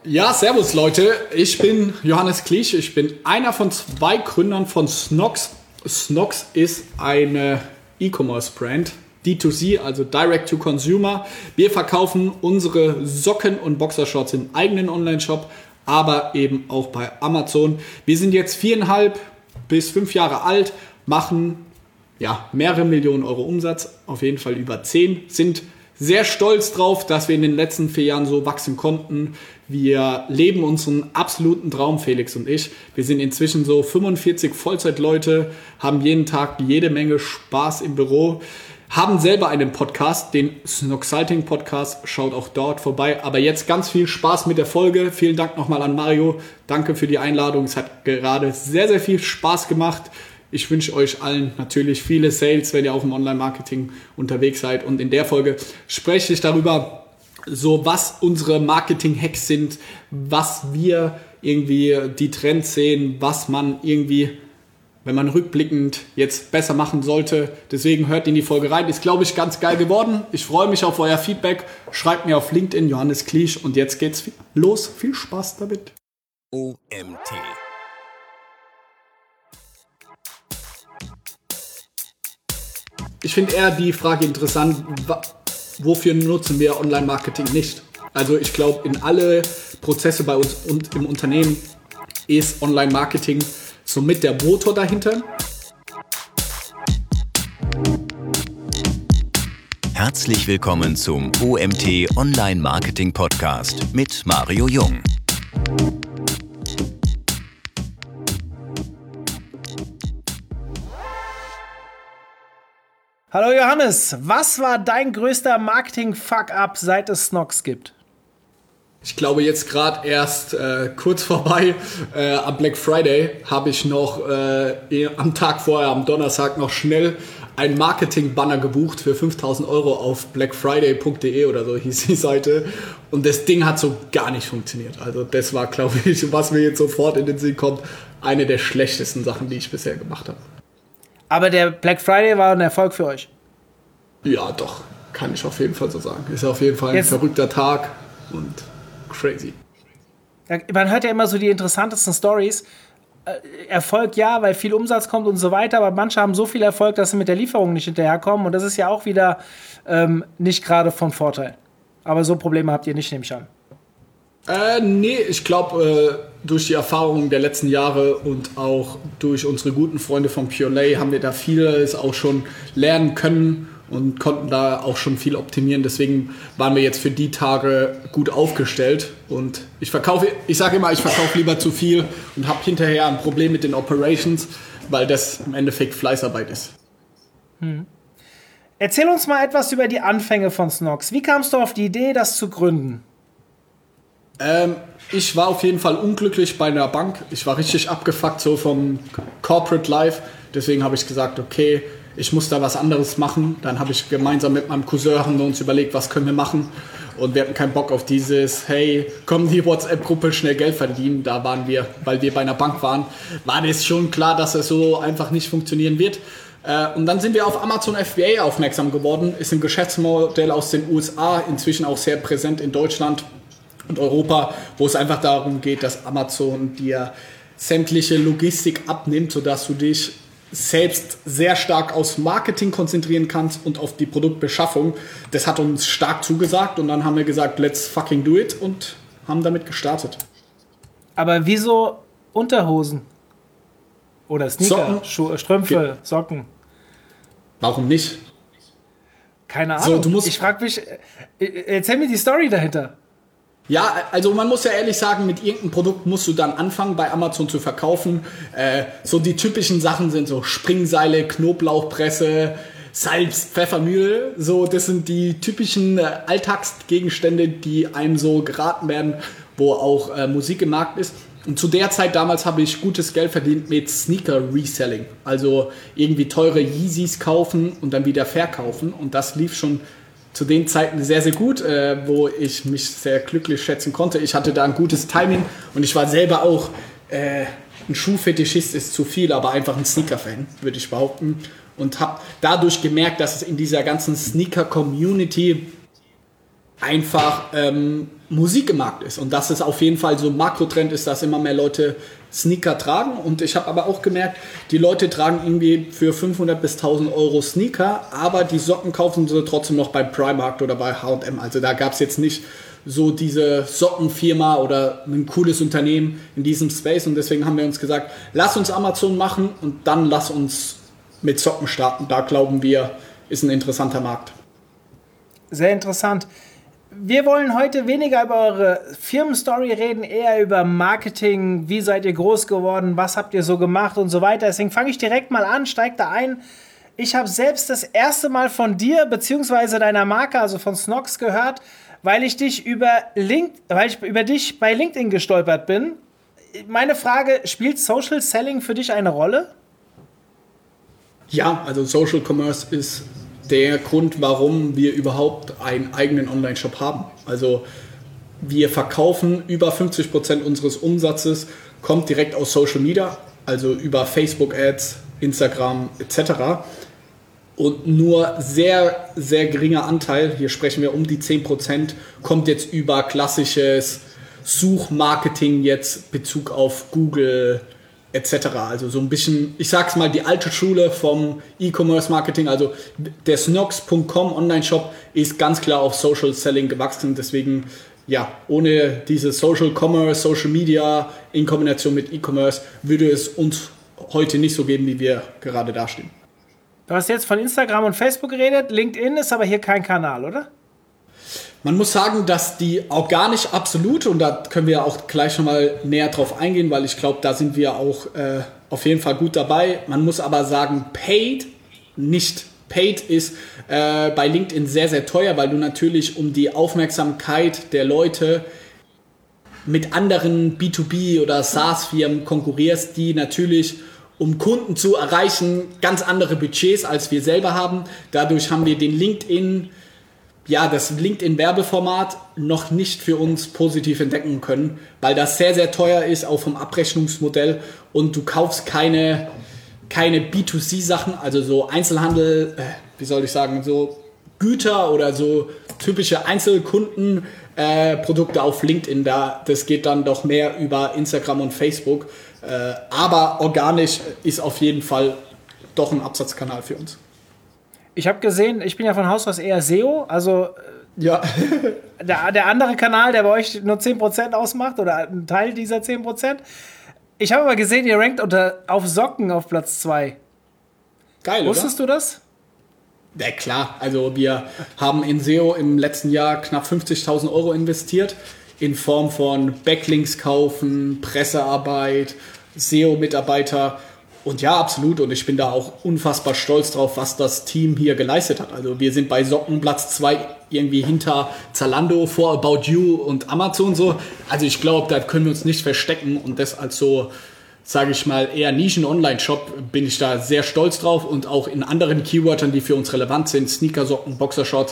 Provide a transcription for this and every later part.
Ja, servus Leute, ich bin Johannes Klich, ich bin einer von 2 Gründern von Snox. Snox ist eine E-Commerce-Brand, D2C, also Direct to Consumer. Wir verkaufen unsere Socken und Boxershorts im eigenen Online-Shop, aber eben auch bei Amazon. Wir sind jetzt 4,5 bis 5 Jahre alt, machen mehrere Millionen Euro Umsatz, auf jeden Fall über 10, sind sehr stolz drauf, dass wir in den letzten 4 Jahren so wachsen konnten. Wir leben unseren absoluten Traum, Felix und ich. Wir sind inzwischen so 45 Vollzeitleute, haben jeden Tag jede Menge Spaß im Büro, haben selber einen Podcast, den Snoxalting Podcast, schaut auch dort vorbei. Aber jetzt ganz viel Spaß mit der Folge. Vielen Dank nochmal an Mario. Danke für die Einladung. Es hat gerade sehr, sehr viel Spaß gemacht. Ich wünsche euch allen natürlich viele Sales, wenn ihr auch im Online-Marketing unterwegs seid. Und in der Folge spreche ich darüber, so was unsere Marketing-Hacks sind, was wir irgendwie die Trends sehen, was man irgendwie, wenn man rückblickend jetzt besser machen sollte. Deswegen hört in die Folge rein. Ist, glaube ich, ganz geil geworden. Ich freue mich auf euer Feedback. Schreibt mir auf LinkedIn Johannes Klich und jetzt geht's los. Viel Spaß damit. OMT. Ich finde eher die Frage interessant, wofür nutzen wir Online-Marketing nicht? Also ich glaube, in alle Prozesse bei uns und im Unternehmen ist Online-Marketing somit der Motor dahinter. Herzlich willkommen zum OMT Online-Marketing Podcast mit Mario Jung. Hallo Johannes, was war dein größter Marketing-Fuck-up, seit es Snox gibt? Ich glaube jetzt gerade erst kurz vorbei, am Black Friday habe ich noch am Tag vorher, am Donnerstag noch schnell ein Marketing-Banner gebucht für 5.000 Euro auf blackfriday.de oder so hieß die Seite. Und das Ding hat so gar nicht funktioniert. Also das war, glaube ich, was mir jetzt sofort in den Sinn kommt, eine der schlechtesten Sachen, die ich bisher gemacht habe. Aber der Black Friday war ein Erfolg für euch. Ja, doch. Kann ich auf jeden Fall so sagen. Ist auf jeden Fall ein verrückter Tag und crazy. Man hört ja immer so die interessantesten Stories. Erfolg ja, weil viel Umsatz kommt und so weiter, aber manche haben so viel Erfolg, dass sie mit der Lieferung nicht hinterherkommen und das ist ja auch wieder nicht gerade von Vorteil. Aber so Probleme habt ihr nicht, nehme ich an. Nee, ich glaube, durch die Erfahrungen der letzten Jahre und auch durch unsere guten Freunde von Purelay haben wir da vieles auch schon lernen können und konnten da auch schon viel optimieren. Deswegen waren wir jetzt für die Tage gut aufgestellt. Und ich sage immer, ich verkaufe lieber zu viel und habe hinterher ein Problem mit den Operations, weil das im Endeffekt Fleißarbeit ist. Erzähl uns mal etwas über die Anfänge von Snox. Wie kamst du auf die Idee, das zu gründen? Ich war auf jeden Fall unglücklich bei einer Bank. Ich war richtig abgefuckt so vom Corporate Life. Deswegen habe ich gesagt, okay, ich muss da was anderes machen. Dann habe ich gemeinsam mit meinem Cousin haben wir uns überlegt, was können wir machen. Und wir hatten keinen Bock auf dieses, hey, komm die WhatsApp-Gruppe, schnell Geld verdienen. Da waren wir, weil wir bei einer Bank waren, war das schon klar, dass es so einfach nicht funktionieren wird. Und dann sind wir auf Amazon FBA aufmerksam geworden. Ist ein Geschäftsmodell aus den USA, inzwischen auch sehr präsent in Deutschland und Europa, wo es einfach darum geht, dass Amazon dir sämtliche Logistik abnimmt, sodass du dich selbst sehr stark aufs Marketing konzentrieren kannst und auf die Produktbeschaffung. Das hat uns stark zugesagt und dann haben wir gesagt, let's fucking do it und haben damit gestartet. Aber wieso Unterhosen? Oder Sneaker, Strümpfe, Socken? Warum nicht? Keine Ahnung. So, ich frage mich, erzähl mir die Story dahinter. Ja, also man muss ja ehrlich sagen, mit irgendeinem Produkt musst du dann anfangen, bei Amazon zu verkaufen. So die typischen Sachen sind so Springseile, Knoblauchpresse, Salz, Pfeffermühle. So, das sind die typischen Alltagsgegenstände, die einem so geraten werden, wo auch Musik im Markt ist. Und zu der Zeit damals habe ich gutes Geld verdient mit Sneaker-Reselling. Also irgendwie teure Yeezys kaufen und dann wieder verkaufen. Und das lief schon zu den Zeiten sehr, sehr gut, wo ich mich sehr glücklich schätzen konnte. Ich hatte da ein gutes Timing und ich war selber auch ein Schuhfetischist ist zu viel, aber einfach ein Sneaker-Fan, würde ich behaupten. Und habe dadurch gemerkt, dass es in dieser ganzen Sneaker-Community einfach Musik im Markt ist und dass es auf jeden Fall so ein Makrotrend ist, dass immer mehr Leute Sneaker tragen. Und ich habe aber auch gemerkt, die Leute tragen irgendwie für 500 bis 1000 Euro Sneaker, aber die Socken kaufen sie trotzdem noch bei Primark oder bei H&M. Also da gab es jetzt nicht so diese Sockenfirma oder ein cooles Unternehmen in diesem Space. Und deswegen haben wir uns gesagt, lass uns Amazon machen und dann lass uns mit Socken starten. Da glauben wir, ist ein interessanter Markt. Sehr interessant. Wir wollen heute weniger über eure Firmenstory reden, eher über Marketing. Wie seid ihr groß geworden? Was habt ihr so gemacht und so weiter? Deswegen fange ich direkt mal an, steig da ein. Ich habe selbst das erste Mal von dir bzw. deiner Marke, also von Snox, gehört, weil ich über dich bei LinkedIn gestolpert bin. Meine Frage, spielt Social Selling für dich eine Rolle? Ja, also Social Commerce ist der Grund, warum wir überhaupt einen eigenen Online-Shop haben. Also wir verkaufen über 50% unseres Umsatzes, kommt direkt aus Social Media, also über Facebook-Ads, Instagram etc. Und nur sehr, sehr geringer Anteil, hier sprechen wir um die 10%, kommt jetzt über klassisches Suchmarketing jetzt, Bezug auf Google etc. Also so ein bisschen, ich sag's mal, die alte Schule vom E-Commerce-Marketing, also der Snox.com Online-Shop ist ganz klar auf Social Selling gewachsen, deswegen ja, ohne diese Social Commerce, Social Media in Kombination mit E-Commerce würde es uns heute nicht so geben, wie wir gerade dastehen. Du hast jetzt von Instagram und Facebook geredet, LinkedIn ist aber hier kein Kanal, oder? Man muss sagen, dass die organisch absolut, und da können wir auch gleich nochmal näher drauf eingehen, weil ich glaube, da sind wir auch auf jeden Fall gut dabei. Man muss aber sagen, paid nicht. Paid ist bei LinkedIn sehr, sehr teuer, weil du natürlich um die Aufmerksamkeit der Leute mit anderen B2B oder SaaS-Firmen konkurrierst, die natürlich, um Kunden zu erreichen, ganz andere Budgets als wir selber haben. Dadurch haben wir das LinkedIn-Werbeformat noch nicht für uns positiv entdecken können, weil das sehr, sehr teuer ist, auch vom Abrechnungsmodell, und du kaufst keine B2C-Sachen, also so Einzelhandel, so Güter oder so typische Einzelkunden-Produkte auf LinkedIn, das geht dann doch mehr über Instagram und Facebook, aber organisch ist auf jeden Fall doch ein Absatzkanal für uns. Ich habe gesehen, ich bin ja von Haus aus eher SEO, also ja. der andere Kanal, der bei euch nur 10% ausmacht oder ein Teil dieser 10%. Ich habe aber gesehen, ihr rankt auf Socken auf Platz 2. Geil, Wusstest du das? Ja, klar. Also wir haben in SEO im letzten Jahr knapp 50.000 Euro investiert in Form von Backlinks kaufen, Pressearbeit, SEO-Mitarbeiter. Und ja, absolut. Und ich bin da auch unfassbar stolz drauf, was das Team hier geleistet hat. Also wir sind bei Socken Platz 2 irgendwie hinter Zalando, vor About You und Amazon so. Also ich glaube, da können wir uns nicht verstecken. Und das als so, sage ich mal, eher Nischen-Online-Shop bin ich da sehr stolz drauf. Und auch in anderen Keywörtern, die für uns relevant sind, Sneaker, Socken, Boxershorts,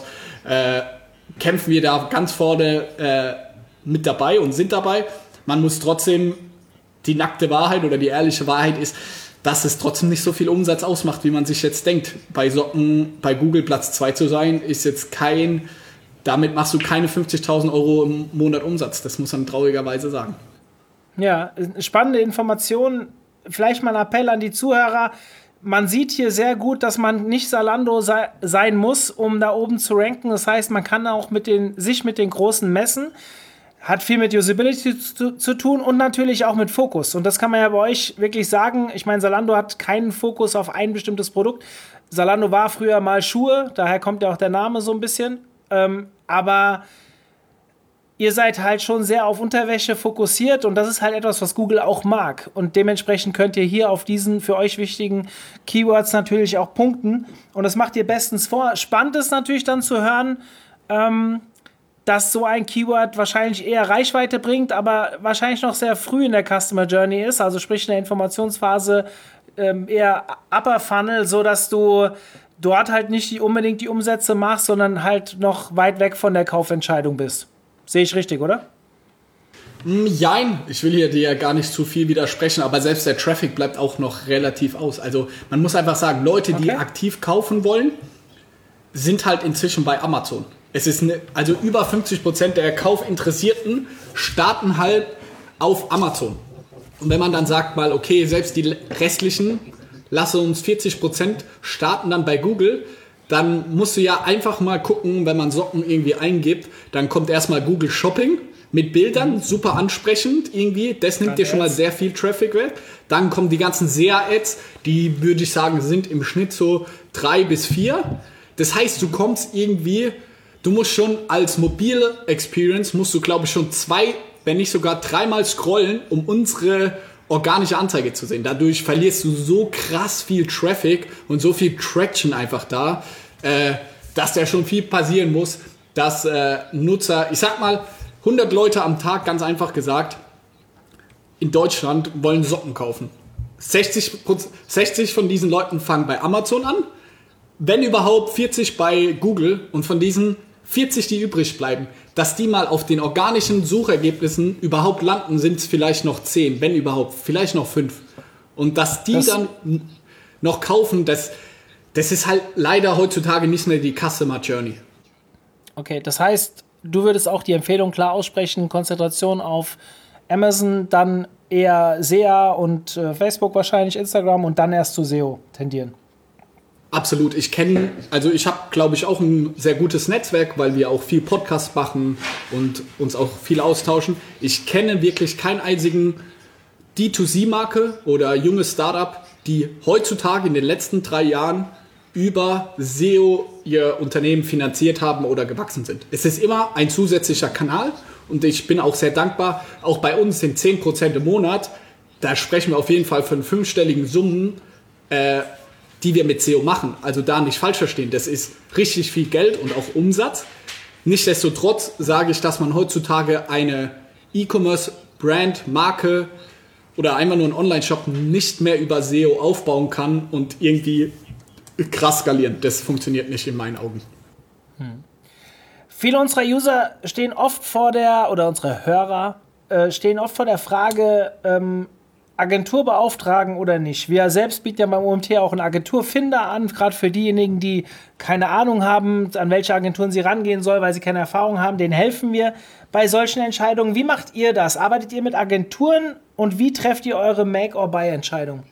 kämpfen wir da ganz vorne mit dabei und sind dabei. Man muss trotzdem, die nackte Wahrheit oder die ehrliche Wahrheit ist, dass es trotzdem nicht so viel Umsatz ausmacht, wie man sich jetzt denkt. Bei Socken, bei Google Platz 2 zu sein, ist jetzt damit machst du keine 50.000 Euro im Monat Umsatz. Das muss man traurigerweise sagen. Ja, spannende Informationen. Vielleicht mal ein Appell an die Zuhörer. Man sieht hier sehr gut, dass man nicht Zalando sein muss, um da oben zu ranken. Das heißt, man kann auch sich mit den Großen messen. Hat viel mit Usability zu tun und natürlich auch mit Fokus. Und das kann man ja bei euch wirklich sagen. Ich meine, Zalando hat keinen Fokus auf ein bestimmtes Produkt. Zalando war früher mal Schuhe, daher kommt ja auch der Name so ein bisschen. Aber ihr seid halt schon sehr auf Unterwäsche fokussiert und das ist halt etwas, was Google auch mag. Und dementsprechend könnt ihr hier auf diesen für euch wichtigen Keywords natürlich auch punkten. Und das macht ihr bestens vor. Spannend ist natürlich dann zu hören, dass so ein Keyword wahrscheinlich eher Reichweite bringt, aber wahrscheinlich noch sehr früh in der Customer Journey ist, also sprich in der Informationsphase eher Upper Funnel, sodass du dort halt nicht unbedingt die Umsätze machst, sondern halt noch weit weg von der Kaufentscheidung bist. Sehe ich richtig, oder? Jein, ich will hier dir gar nicht zu viel widersprechen, aber selbst der Traffic bleibt auch noch relativ aus. Also man muss einfach sagen, Leute, die aktiv kaufen wollen, sind halt inzwischen bei Amazon. Also über 50% der Kaufinteressierten starten halt auf Amazon. Und wenn man dann sagt mal, okay, selbst die restlichen, lasse uns 40% starten dann bei Google, dann musst du ja einfach mal gucken, wenn man Socken irgendwie eingibt, dann kommt erstmal Google Shopping mit Bildern, super ansprechend irgendwie, das nimmt dir schon mal sehr viel Traffic weg. Dann kommen die ganzen SEA-Ads, die würde ich sagen, sind im Schnitt so 3 bis 4. Das heißt, du kommst irgendwie, du musst schon als mobile Experience, musst du glaube ich schon 2, wenn nicht sogar 3-mal scrollen, um unsere organische Anzeige zu sehen. Dadurch verlierst du so krass viel Traffic und so viel Traction einfach da, dass da schon viel passieren muss, dass Nutzer, ich sag mal, 100 Leute am Tag, ganz einfach gesagt, in Deutschland wollen Socken kaufen. 60 von diesen Leuten fangen bei Amazon an, wenn überhaupt 40 bei Google und von diesen 40, die übrig bleiben, dass die mal auf den organischen Suchergebnissen überhaupt landen, sind es vielleicht noch 10, wenn überhaupt, vielleicht noch 5. Und dass die dann noch kaufen, das ist halt leider heutzutage nicht mehr die Customer Journey. Okay, das heißt, du würdest auch die Empfehlung klar aussprechen, Konzentration auf Amazon, dann eher SEA und Facebook wahrscheinlich, Instagram und dann erst zu SEO tendieren. Absolut. Ich habe, glaube ich, auch ein sehr gutes Netzwerk, weil wir auch viel Podcast machen und uns auch viel austauschen. Ich kenne wirklich keinen einzigen D2C-Marke oder junges Startup, die heutzutage in den letzten 3 Jahren über SEO ihr Unternehmen finanziert haben oder gewachsen sind. Es ist immer ein zusätzlicher Kanal und ich bin auch sehr dankbar. Auch bei uns sind 10% im Monat. Da sprechen wir auf jeden Fall von 5-stelligen Summen, die wir mit SEO machen. Also da nicht falsch verstehen. Das ist richtig viel Geld und auch Umsatz. Nichtsdestotrotz sage ich, dass man heutzutage eine E-Commerce-Brand, Marke oder einfach nur einen Online-Shop nicht mehr über SEO aufbauen kann und irgendwie krass skalieren. Das funktioniert nicht in meinen Augen. Viele unserer User stehen oft unsere Hörer stehen oft vor der Frage, Agentur beauftragen oder nicht. Wir selbst bieten ja beim OMT auch einen Agenturfinder an, gerade für diejenigen, die keine Ahnung haben, an welche Agenturen sie rangehen sollen, weil sie keine Erfahrung haben. Denen helfen wir bei solchen Entscheidungen. Wie macht ihr das? Arbeitet ihr mit Agenturen und wie trefft ihr eure Make-or-Buy-Entscheidung?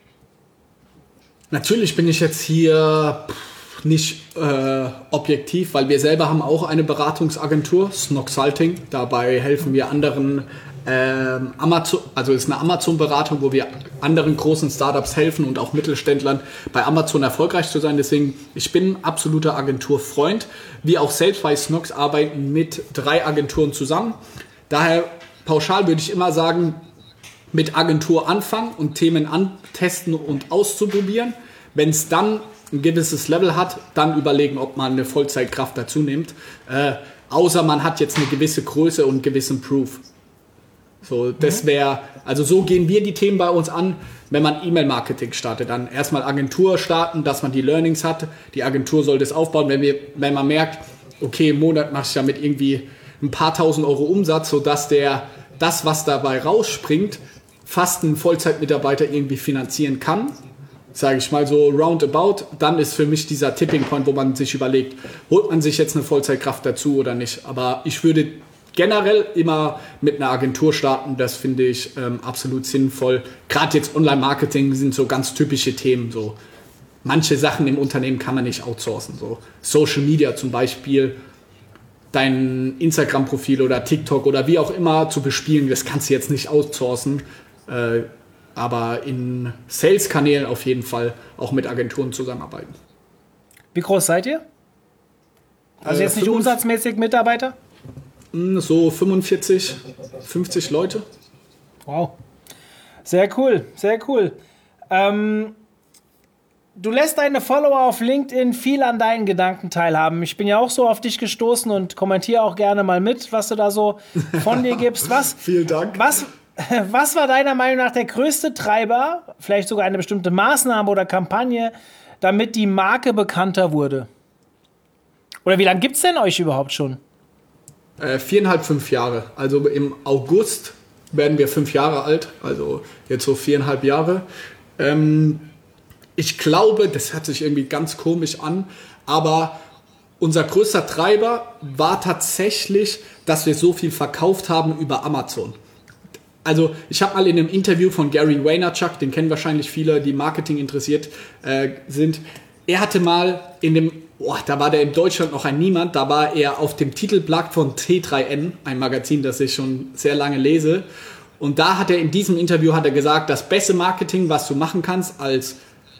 Natürlich bin ich jetzt hier nicht objektiv, weil wir selber haben auch eine Beratungsagentur, Snoxalting. Dabei helfen wir anderen Amazon, also ist eine Amazon-Beratung, wo wir anderen großen Startups helfen und auch Mittelständlern bei Amazon erfolgreich zu sein. Deswegen, ich bin absoluter Agenturfreund. Wir auch selbst bei Snox arbeiten mit 3 Agenturen zusammen. Daher pauschal würde ich immer sagen, mit Agentur anfangen und Themen antesten und auszuprobieren. Wenn es dann ein gewisses Level hat, dann überlegen, ob man eine Vollzeitkraft dazu nimmt. Außer man hat jetzt eine gewisse Größe und einen gewissen Proof. So, das wäre, also so gehen wir die Themen bei uns an, wenn man E-Mail-Marketing startet. Dann erstmal Agentur starten, dass man die Learnings hat. Die Agentur soll das aufbauen, wenn man merkt, okay, im Monat mache ich damit irgendwie ein paar tausend Euro Umsatz, sodass das, was dabei rausspringt, fast ein Vollzeitmitarbeiter irgendwie finanzieren kann. Sage ich mal so roundabout, dann ist für mich dieser Tipping Point, wo man sich überlegt, holt man sich jetzt eine Vollzeitkraft dazu oder nicht. Aber ich würde generell immer mit einer Agentur starten, das finde ich absolut sinnvoll. Gerade jetzt Online-Marketing sind so ganz typische Themen. So. Manche Sachen im Unternehmen kann man nicht outsourcen. So. Social Media zum Beispiel, dein Instagram-Profil oder TikTok oder wie auch immer zu bespielen, das kannst du jetzt nicht outsourcen. Aber in Sales-Kanälen auf jeden Fall auch mit Agenturen zusammenarbeiten. Wie groß seid ihr? Also jetzt nicht umsatzmäßig Mitarbeiter? So 45, 50 Leute. Wow. Sehr cool, sehr cool. Du lässt deine Follower auf LinkedIn viel an deinen Gedanken teilhaben. Ich bin ja auch so auf dich gestoßen und kommentiere auch gerne mal mit, was du da so von dir gibst. Vielen Dank. Was war deiner Meinung nach der größte Treiber, vielleicht sogar eine bestimmte Maßnahme oder Kampagne, damit die Marke bekannter wurde? Oder wie lange gibt es denn euch überhaupt schon? 4,5, 5 Jahre. Also im August werden wir 5 Jahre alt, also jetzt so 4,5 Jahre. Ich glaube, das hört sich irgendwie ganz komisch an, aber unser größter Treiber war tatsächlich, dass wir so viel verkauft haben über Amazon. Also ich habe mal in einem Interview von Gary Vaynerchuk, den kennen wahrscheinlich viele, die Marketing interessiert sind, er hatte mal da war der in Deutschland noch ein Niemand, da war er auf dem Titelblatt von T3N, ein Magazin, das ich schon sehr lange lese. Und da hat er in diesem Interview gesagt, das beste Marketing, was du machen kannst als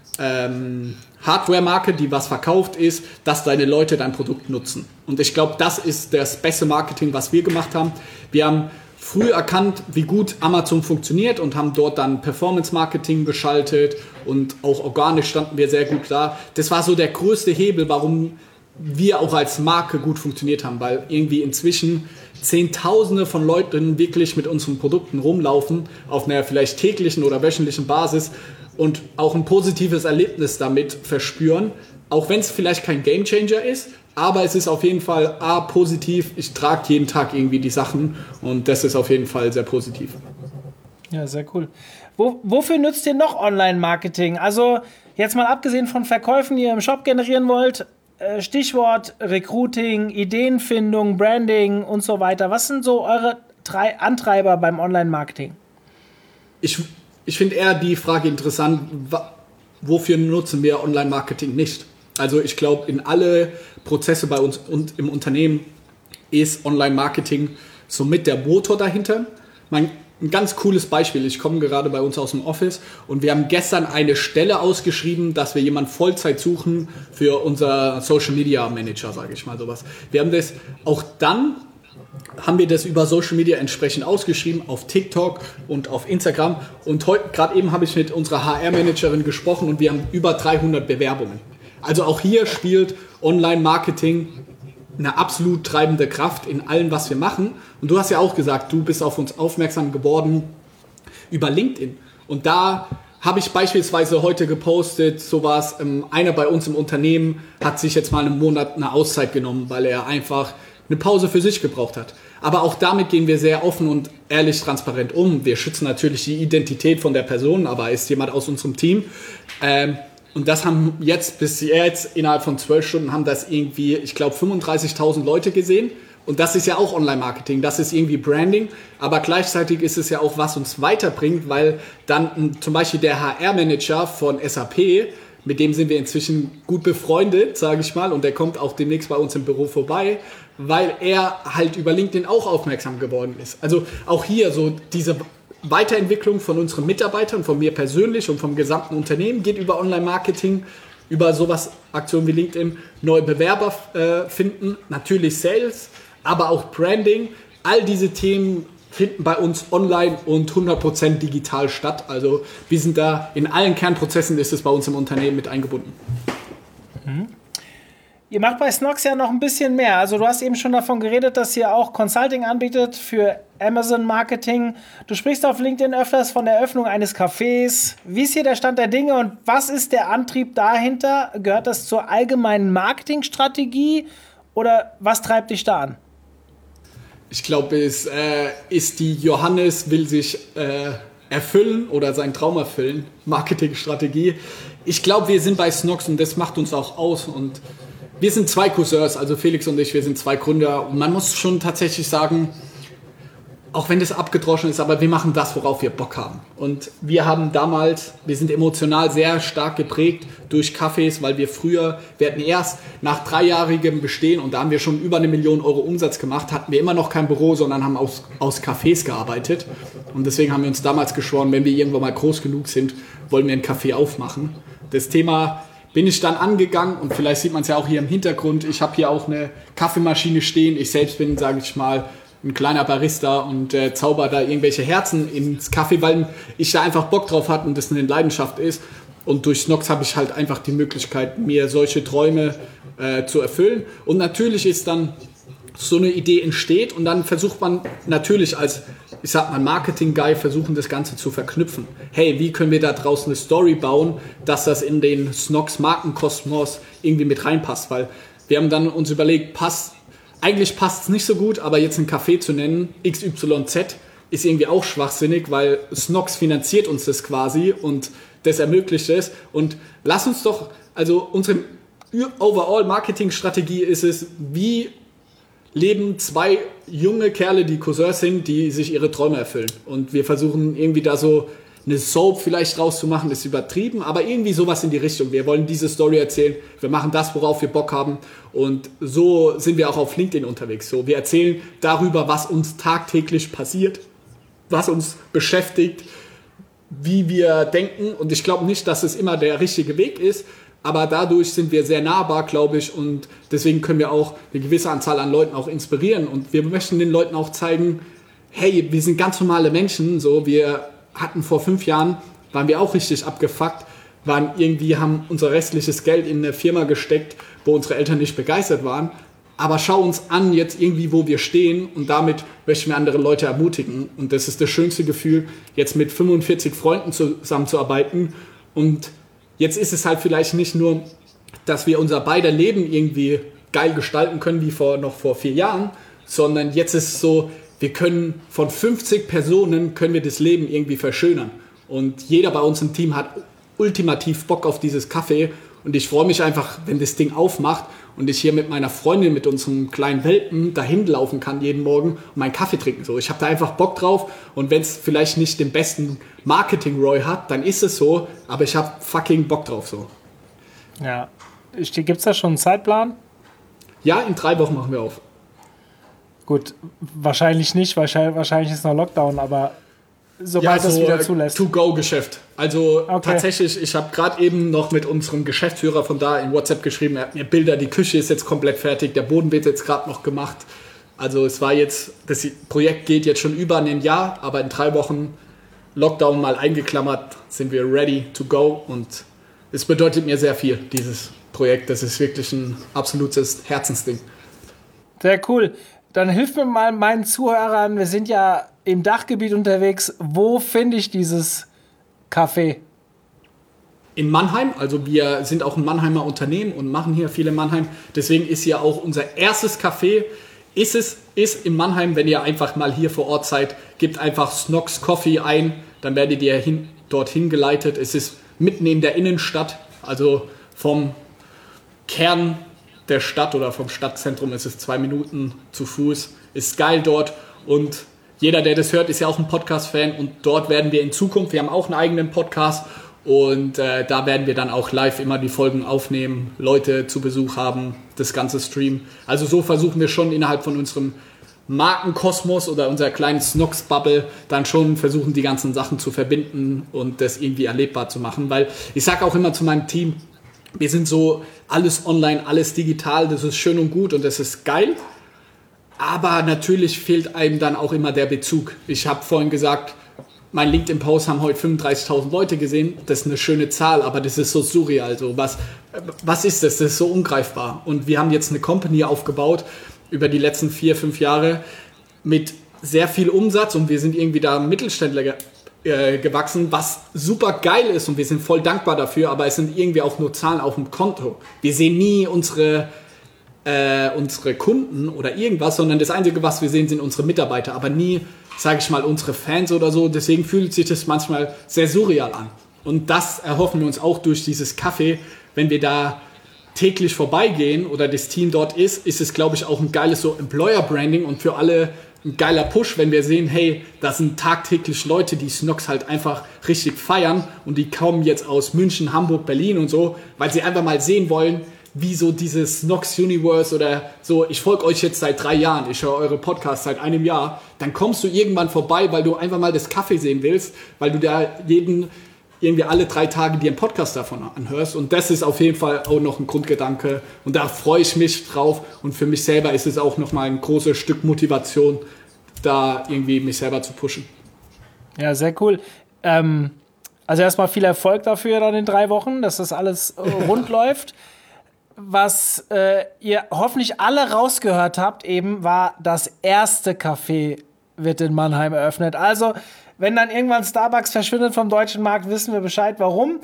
Hardware-Marke, die was verkauft, ist, dass deine Leute dein Produkt nutzen. Und ich glaube, das ist das beste Marketing, was wir gemacht haben. Wir haben früh erkannt, wie gut Amazon funktioniert und haben dort dann Performance-Marketing geschaltet und auch organisch standen wir sehr gut da. Das war so der größte Hebel, warum wir auch als Marke gut funktioniert haben, weil irgendwie inzwischen Zehntausende von Leuten wirklich mit unseren Produkten rumlaufen, auf einer vielleicht täglichen oder wöchentlichen Basis und auch ein positives Erlebnis damit verspüren, auch wenn es vielleicht kein Gamechanger ist, aber es ist auf jeden Fall positiv. Ich trage jeden Tag irgendwie die Sachen und das ist auf jeden Fall sehr positiv. Ja, sehr cool. Wofür nützt ihr noch Online-Marketing? Also jetzt mal abgesehen von Verkäufen, die ihr im Shop generieren wollt, Stichwort Recruiting, Ideenfindung, Branding und so weiter. Was sind so eure 3 Antreiber beim Online-Marketing? Ich finde eher die Frage interessant, wofür nutzen wir Online-Marketing nicht? Also ich glaube, in alle Prozesse bei uns und im Unternehmen ist Online-Marketing somit der Motor dahinter. Ein ganz cooles Beispiel, ich komme gerade bei uns aus dem Office und wir haben gestern eine Stelle ausgeschrieben, dass wir jemanden Vollzeit suchen für unser Social Media Manager, sage ich mal sowas. Wir haben das auch dann, haben wir das über Social Media entsprechend ausgeschrieben, auf TikTok und auf Instagram und heute, gerade eben habe ich mit unserer HR-Managerin gesprochen und wir haben über 300 Bewerbungen. Also auch hier spielt Online-Marketing eine absolut treibende Kraft in allem, was wir machen. Und du hast ja auch gesagt, du bist auf uns aufmerksam geworden über LinkedIn. Und da habe ich beispielsweise heute gepostet, sowas, einer bei uns im Unternehmen hat sich jetzt mal einen Monat eine Auszeit genommen, weil er einfach eine Pause für sich gebraucht hat. Aber auch damit gehen wir sehr offen und ehrlich transparent um. Wir schützen natürlich die Identität von der Person, aber ist jemand aus unserem Team. Und das haben bis jetzt innerhalb von 12 Stunden haben das irgendwie, ich glaube, 35.000 Leute gesehen. Und das ist ja auch Online-Marketing, das ist irgendwie Branding, aber gleichzeitig ist es ja auch, was uns weiterbringt, weil dann zum Beispiel der HR-Manager von SAP, mit dem sind wir inzwischen gut befreundet, sage ich mal, und der kommt auch demnächst bei uns im Büro vorbei, weil er halt über LinkedIn auch aufmerksam geworden ist. Also auch hier so diese Weiterentwicklung von unseren Mitarbeitern, von mir persönlich und vom gesamten Unternehmen geht über Online-Marketing, über sowas, Aktionen wie LinkedIn, neue Bewerber finden, natürlich Sales, aber auch Branding. All diese Themen finden bei uns online und 100% digital statt. Also wir sind da in allen Kernprozessen, ist es bei uns im Unternehmen mit eingebunden. Mhm. Ihr macht bei Snox ja noch ein bisschen mehr. Also du hast eben schon davon geredet, dass ihr auch Consulting anbietet für Amazon Marketing. Du sprichst auf LinkedIn öfters von der Eröffnung eines Cafés. Wie ist hier der Stand der Dinge und was ist der Antrieb dahinter? Gehört das zur allgemeinen Marketingstrategie oder was treibt dich da an? Ich glaube, es ist die Johannes will sich erfüllen oder seinen Traum erfüllen, Marketingstrategie. Ich glaube, wir sind bei Snox und das macht uns auch aus und wir sind 2 Cousins, also Felix und ich, wir sind 2 Gründer und man muss schon tatsächlich sagen, auch wenn das abgedroschen ist, aber wir machen das, worauf wir Bock haben. Und wir sind emotional sehr stark geprägt durch Cafés, weil wir hatten erst nach 3-jährigem Bestehen, und da haben wir schon über 1 Million Euro Umsatz gemacht, hatten wir immer noch kein Büro, sondern haben aus Cafés gearbeitet. Und deswegen haben wir uns damals geschworen, wenn wir irgendwann mal groß genug sind, wollen wir ein Café aufmachen. Das Thema bin ich dann angegangen und vielleicht sieht man es ja auch hier im Hintergrund. Ich habe hier auch eine Kaffeemaschine stehen. Ich selbst bin, sage ich mal, ein kleiner Barista und zauber da irgendwelche Herzen ins Kaffee, weil ich da einfach Bock drauf hatte und das eine Leidenschaft ist. Und durch Snox habe ich halt einfach die Möglichkeit, mir solche Träume zu erfüllen. Und natürlich ist dann so eine Idee entsteht und dann versucht man natürlich als, ich sag mal, Marketing-Guy versuchen, das Ganze zu verknüpfen. Hey, wie können wir da draußen eine Story bauen, dass das in den Snox-Markenkosmos irgendwie mit reinpasst? Weil wir haben dann uns überlegt, eigentlich passt es nicht so gut, aber jetzt ein Café zu nennen, XYZ, ist irgendwie auch schwachsinnig, weil Snox finanziert uns das quasi und das ermöglicht es. Und lass uns doch, also unsere overall Marketingstrategie ist es, wie leben zwei junge Kerle, die Cousins sind, die sich ihre Träume erfüllen. Und wir versuchen irgendwie da so eine Soap vielleicht rauszumachen, ist übertrieben, aber irgendwie sowas in die Richtung. Wir wollen diese Story erzählen, wir machen das, worauf wir Bock haben und so sind wir auch auf LinkedIn unterwegs. So, wir erzählen darüber, was uns tagtäglich passiert, was uns beschäftigt, wie wir denken und ich glaube nicht, dass es immer der richtige Weg ist, aber dadurch sind wir sehr nahbar, glaube ich, und deswegen können wir auch eine gewisse Anzahl an Leuten auch inspirieren und wir möchten den Leuten auch zeigen, hey, wir sind ganz normale Menschen, so, wir hatten vor 5 Jahren, waren wir auch richtig abgefuckt, haben unser restliches Geld in eine Firma gesteckt, wo unsere Eltern nicht begeistert waren, aber schau uns an jetzt irgendwie, wo wir stehen und damit möchten wir andere Leute ermutigen und das ist das schönste Gefühl, jetzt mit 45 Freunden zusammenzuarbeiten und jetzt ist es halt vielleicht nicht nur, dass wir unser beider Leben irgendwie geil gestalten können, wie noch vor 4 Jahren, sondern jetzt ist es so, wir können von 50 Personen können wir das Leben irgendwie verschönern. Und jeder bei uns im Team hat ultimativ Bock auf dieses Kaffee. Und ich freue mich einfach, wenn das Ding aufmacht und ich hier mit meiner Freundin, mit unserem kleinen Welpen dahin laufen kann jeden Morgen und meinen Kaffee trinken. So, ich habe da einfach Bock drauf und wenn es vielleicht nicht den besten Marketing-Roy hat, dann ist es so, aber ich habe fucking Bock drauf so. Ja, gibt es da schon einen Zeitplan? Ja, in 3 Wochen machen wir auf. Gut, wahrscheinlich nicht, wahrscheinlich ist noch Lockdown, aber sobald das wieder zulässt. To-go-Geschäft. Also tatsächlich, ich habe gerade eben noch mit unserem Geschäftsführer von da in WhatsApp geschrieben, er hat mir Bilder, die Küche ist jetzt komplett fertig, der Boden wird jetzt gerade noch gemacht. Also es war jetzt, das Projekt geht jetzt schon über ein Jahr, aber in 3 Wochen Lockdown mal eingeklammert, sind wir ready to go und es bedeutet mir sehr viel, dieses Projekt. Das ist wirklich ein absolutes Herzensding. Sehr cool. Dann hilf mir mal meinen Zuhörern, wir sind ja im Dachgebiet unterwegs. Wo finde ich dieses Café? In Mannheim, also wir sind auch ein Mannheimer Unternehmen und machen hier viel in Mannheim. Deswegen ist hier auch unser erstes Café, ist in Mannheim. Wenn ihr einfach mal hier vor Ort seid, gebt einfach Snox Coffee ein, dann werdet ihr dorthin geleitet. Es ist mitten in der Innenstadt, also vom Kern der Stadt oder vom Stadtzentrum ist es 2 Minuten zu Fuß. Ist geil dort und jeder, der das hört, ist ja auch ein Podcast-Fan und dort werden wir in Zukunft, wir haben auch einen eigenen Podcast und da werden wir dann auch live immer die Folgen aufnehmen, Leute zu Besuch haben, das ganze Stream. Also so versuchen wir schon innerhalb von unserem Markenkosmos oder unserer kleinen Snox-Bubble dann schon versuchen, die ganzen Sachen zu verbinden und das irgendwie erlebbar zu machen, weil ich sage auch immer zu meinem Team, wir sind so alles online, alles digital, das ist schön und gut und das ist geil. Aber natürlich fehlt einem dann auch immer der Bezug. Ich habe vorhin gesagt, mein LinkedIn-Post haben heute 35.000 Leute gesehen. Das ist eine schöne Zahl, aber das ist so surreal. So, was ist das? Das ist so ungreifbar. Und wir haben jetzt eine Company aufgebaut über die letzten 4-5 Jahre mit sehr viel Umsatz und wir sind irgendwie da Mittelständler gewachsen, was super geil ist und wir sind voll dankbar dafür, aber es sind irgendwie auch nur Zahlen auf dem Konto. Wir sehen nie unsere Kunden oder irgendwas, sondern das Einzige, was wir sehen, sind unsere Mitarbeiter, aber nie, sage ich mal, unsere Fans oder so. Deswegen fühlt sich das manchmal sehr surreal an. Und das erhoffen wir uns auch durch dieses Café. Wenn wir da täglich vorbeigehen oder das Team dort ist es, glaube ich, auch ein geiles so Employer-Branding und für alle ein geiler Push, wenn wir sehen, hey, das sind tagtäglich Leute, die Snox halt einfach richtig feiern und die kommen jetzt aus München, Hamburg, Berlin und so, weil sie einfach mal sehen wollen, wie so dieses Snox Universe oder so, ich folge euch jetzt seit 3 Jahren, ich höre eure Podcasts seit einem Jahr, dann kommst du irgendwann vorbei, weil du einfach mal das Kaffee sehen willst, weil du da irgendwie alle 3 Tage dir einen Podcast davon anhörst und das ist auf jeden Fall auch noch ein Grundgedanke und da freue ich mich drauf und für mich selber ist es auch nochmal ein großes Stück Motivation, da irgendwie mich selber zu pushen. Ja, sehr cool. Also erstmal viel Erfolg dafür dann in 3 Wochen, dass das alles rund läuft. Was ihr hoffentlich alle rausgehört habt eben, war das erste Café wird in Mannheim eröffnet. Also wenn dann irgendwann Starbucks verschwindet vom deutschen Markt, wissen wir Bescheid, warum.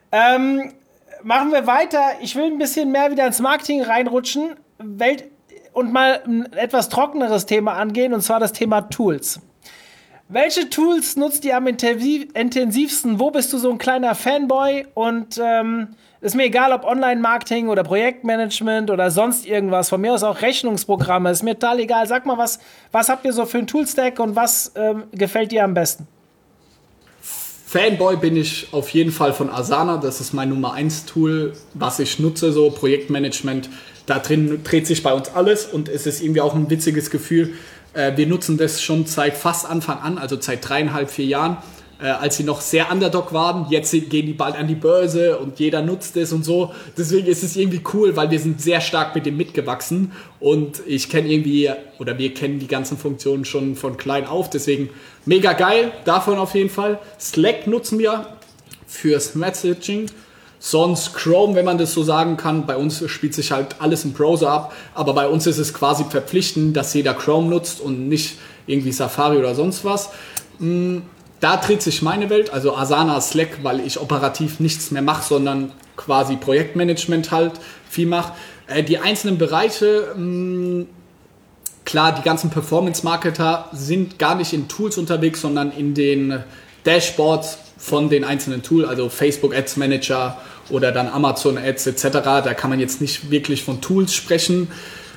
Machen wir weiter. Ich will ein bisschen mehr wieder ins Marketing reinrutschen und mal ein etwas trockeneres Thema angehen, und zwar das Thema Tools. Welche Tools nutzt ihr am intensivsten? Wo bist du so ein kleiner Fanboy? Und ist mir egal, ob Online-Marketing oder Projektmanagement oder sonst irgendwas. Von mir aus auch Rechnungsprogramme. Ist mir total egal. Sag mal, was habt ihr so für einen Toolstack und was gefällt dir am besten? Fanboy bin ich auf jeden Fall von Asana. Das ist mein Nummer 1 Tool, was ich nutze, so Projektmanagement. Da drin dreht sich bei uns alles und es ist irgendwie auch ein witziges Gefühl. Wir nutzen das schon seit fast Anfang an, also seit 3,5, 4 Jahren, als sie noch sehr Underdog waren. Jetzt gehen die bald an die Börse und jeder nutzt es und so. Deswegen ist es irgendwie cool, weil wir sind sehr stark mit dem mitgewachsen und wir kennen die ganzen Funktionen schon von klein auf. Deswegen mega geil, davon auf jeden Fall. Slack nutzen wir fürs Messaging. Sonst Chrome, wenn man das so sagen kann. Bei uns spielt sich halt alles im Browser ab. Aber bei uns ist es quasi verpflichtend, dass jeder Chrome nutzt und nicht irgendwie Safari oder sonst was. Da dreht sich meine Welt. Also Asana, Slack, weil ich operativ nichts mehr mache, sondern quasi Projektmanagement halt viel mache. Die einzelnen Bereiche, klar, die ganzen Performance-Marketer sind gar nicht in Tools unterwegs, sondern in den Dashboards von den einzelnen Tools, also Facebook Ads Manager oder dann Amazon Ads etc. Da kann man jetzt nicht wirklich von Tools sprechen.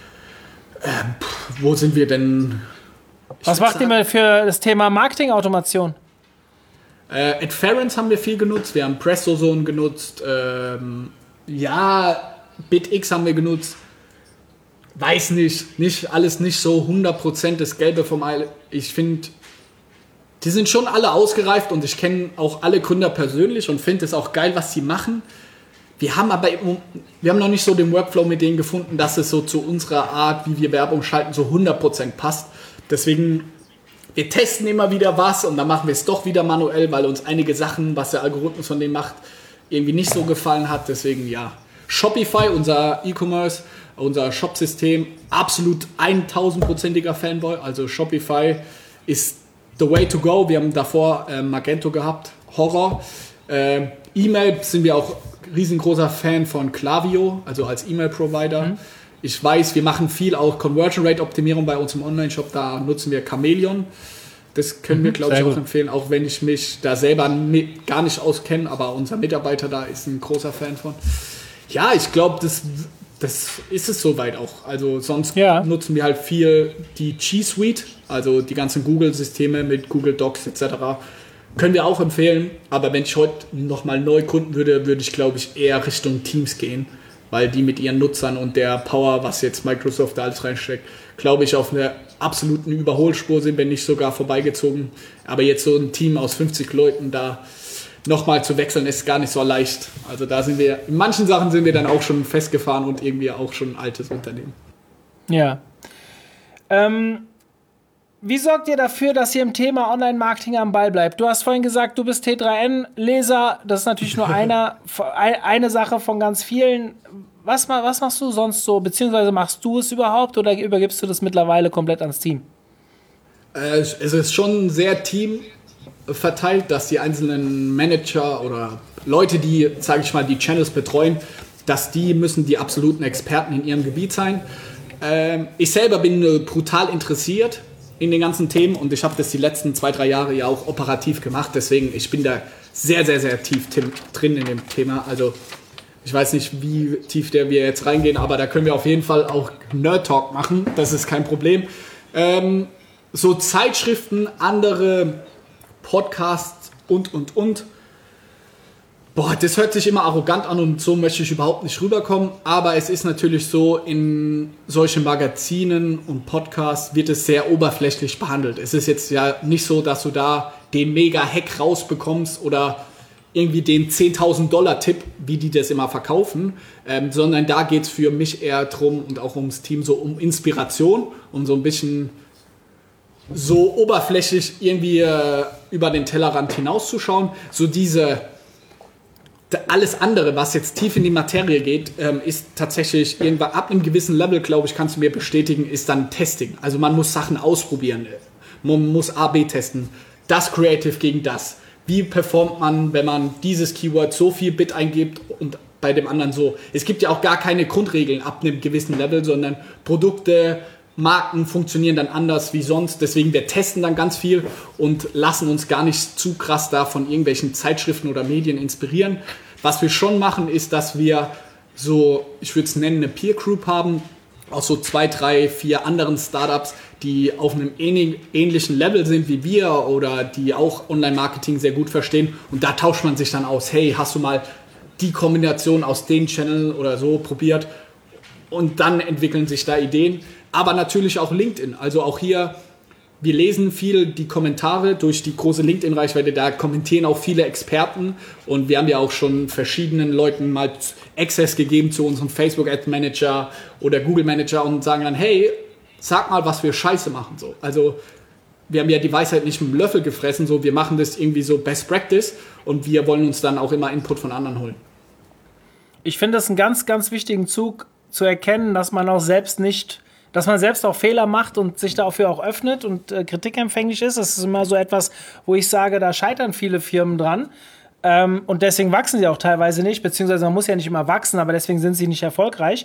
Wo sind wir denn? Was macht ihr mal für das Thema Marketing-Automation? Adference haben wir viel genutzt, wir haben PrestoZone genutzt, BitX haben wir genutzt. Weiß nicht alles nicht so 100% das Gelbe vom Ei. Ich finde, die sind schon alle ausgereift und ich kenne auch alle Gründer persönlich und finde es auch geil, was sie machen. Wir haben noch nicht so den Workflow mit denen gefunden, dass es so zu unserer Art, wie wir Werbung schalten, so 100% passt. Deswegen, wir testen immer wieder was und dann machen wir es doch wieder manuell, weil uns einige Sachen, was der Algorithmus von denen macht, irgendwie nicht so gefallen hat. Deswegen ja, Shopify, unser E-Commerce, unser Shop-System, absolut 1000%iger Fanboy. Also Shopify ist the way to go. Wir haben davor Magento gehabt, Horror. E-Mail sind wir auch riesengroßer Fan von Klaviyo, also als E-Mail-Provider. Ich weiß, wir machen viel auch Conversion Rate Optimierung bei uns im Online-Shop, da nutzen wir Chameleon. Das können wir, glaube ich, auch empfehlen, auch wenn ich mich da selber gar nicht auskenne, aber unser Mitarbeiter da ist ein großer Fan von. Ja, ich glaube, das ist es soweit auch. Also sonst nutzen wir halt viel die G Suite, also die ganzen Google-Systeme mit Google Docs etc. Können wir auch empfehlen, aber wenn ich heute nochmal neu gründen würde, würde ich, glaube ich, eher Richtung Teams gehen, weil die mit ihren Nutzern und der Power, was jetzt Microsoft da alles reinsteckt, glaube ich, auf einer absoluten Überholspur sind, wenn nicht sogar vorbeigezogen. Aber jetzt so ein Team aus 50 Leuten da nochmal zu wechseln, ist gar nicht so leicht. Also da sind wir, in manchen Sachen sind wir dann auch schon festgefahren und irgendwie auch schon ein altes Unternehmen. Ja. Wie sorgt ihr dafür, dass ihr im Thema Online-Marketing am Ball bleibt? Du hast vorhin gesagt, du bist T3N-Leser. Das ist natürlich nur eine Sache von ganz vielen. Was machst du sonst so? Beziehungsweise machst du es überhaupt oder übergibst du das mittlerweile komplett ans Team? Es ist schon sehr teamverteilt, dass die einzelnen Manager oder Leute, die, sage ich mal, die Channels betreuen, dass die müssen die absoluten Experten in ihrem Gebiet sein. Ich selber bin brutal interessiert in den ganzen Themen und ich habe das die letzten 2-3 Jahre ja auch operativ gemacht, deswegen ich bin da sehr, sehr, sehr tief drin in dem Thema. Also ich weiß nicht, wie tief wir jetzt reingehen, aber da können wir auf jeden Fall auch Nerd Talk machen, das ist kein Problem. So Zeitschriften, andere Podcasts und. Boah, das hört sich immer arrogant an und so möchte ich überhaupt nicht rüberkommen. Aber es ist natürlich so, in solchen Magazinen und Podcasts wird es sehr oberflächlich behandelt. Es ist jetzt ja nicht so, dass du da den Mega-Hack rausbekommst oder irgendwie den $10.000-Tipp, wie die das immer verkaufen, sondern da geht es für mich eher drum und auch ums Team so um Inspiration, um so ein bisschen so oberflächlich irgendwie über den Tellerrand hinauszuschauen. So alles andere, was jetzt tief in die Materie geht, ist tatsächlich irgendwann ab einem gewissen Level, glaube ich, kannst du mir bestätigen, ist dann Testing. Also man muss Sachen ausprobieren. Man muss A/B testen. Das Creative gegen das. Wie performt man, wenn man dieses Keyword so viel Bit eingibt und bei dem anderen so? Es gibt ja auch gar keine Grundregeln ab einem gewissen Level, sondern Produkte Marken funktionieren dann anders wie sonst. Deswegen, wir testen dann ganz viel und lassen uns gar nicht zu krass da von irgendwelchen Zeitschriften oder Medien inspirieren. Was wir schon machen, ist, dass wir so, ich würde es nennen, eine Peer Group haben, aus so 2, 3, 4 anderen Startups, die auf einem ähnlichen Level sind wie wir oder die auch Online-Marketing sehr gut verstehen. Und da tauscht man sich dann aus, hey, hast du mal die Kombination aus den Channel oder so probiert? Und dann entwickeln sich da Ideen. Aber natürlich auch LinkedIn. Also auch hier, wir lesen viel die Kommentare durch die große LinkedIn-Reichweite. Da kommentieren auch viele Experten. Und wir haben ja auch schon verschiedenen Leuten mal Access gegeben zu unserem Facebook-Ad-Manager oder Google-Manager und sagen dann, hey, sag mal, was wir scheiße machen. So. Also wir haben ja die Weisheit nicht mit dem Löffel gefressen. So. Wir machen das irgendwie so Best Practice. Und wir wollen uns dann auch immer Input von anderen holen. Ich finde das einen ganz, ganz wichtigen Zug zu erkennen, dass man auch selbst auch Fehler macht und sich dafür auch öffnet und kritikempfänglich ist. Das ist immer so etwas, wo ich sage, da scheitern viele Firmen dran. Und deswegen wachsen sie auch teilweise nicht, beziehungsweise man muss ja nicht immer wachsen, aber deswegen sind sie nicht erfolgreich.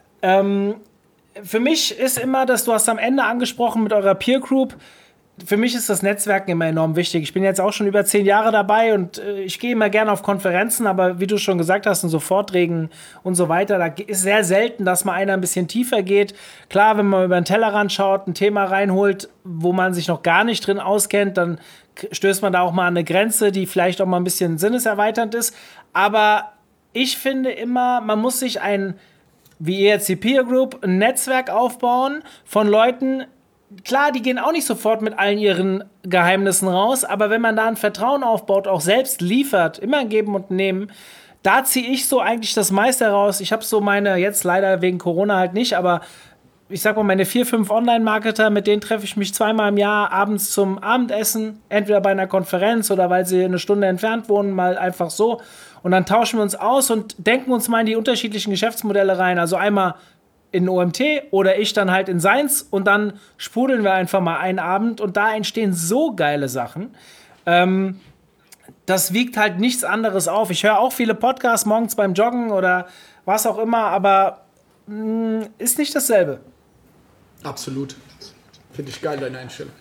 Für mich ist immer, dass du hast am Ende angesprochen mit eurer Peer Group, für mich ist das Netzwerken immer enorm wichtig. Ich bin jetzt auch schon über 10 Jahre dabei und ich gehe immer gerne auf Konferenzen, aber wie du schon gesagt hast, in so Vorträgen und so weiter, da ist sehr selten, dass mal einer ein bisschen tiefer geht. Klar, wenn man über den Tellerrand schaut, ein Thema reinholt, wo man sich noch gar nicht drin auskennt, dann stößt man da auch mal an eine Grenze, die vielleicht auch mal ein bisschen sinneserweiternd ist. Aber ich finde immer, man muss sich wie ihr jetzt die Peer Group, ein Netzwerk aufbauen von Leuten. Klar, die gehen auch nicht sofort mit allen ihren Geheimnissen raus, aber wenn man da ein Vertrauen aufbaut, auch selbst liefert, immer geben und nehmen, da ziehe ich so eigentlich das meiste raus. Ich habe so meine, jetzt leider wegen Corona halt nicht, aber ich sag mal, meine 4, 5 Online-Marketer, mit denen treffe ich mich 2-mal im Jahr abends zum Abendessen, entweder bei einer Konferenz oder weil sie eine Stunde entfernt wohnen, mal einfach so. Und dann tauschen wir uns aus und denken uns mal in die unterschiedlichen Geschäftsmodelle rein. Also einmal in OMT oder ich dann halt in seins und dann sprudeln wir einfach mal einen Abend und da entstehen so geile Sachen. Das wiegt halt nichts anderes auf. Ich höre auch viele Podcasts morgens beim Joggen oder was auch immer, aber ist nicht dasselbe. Absolut. Finde ich geil, deine Einstellung.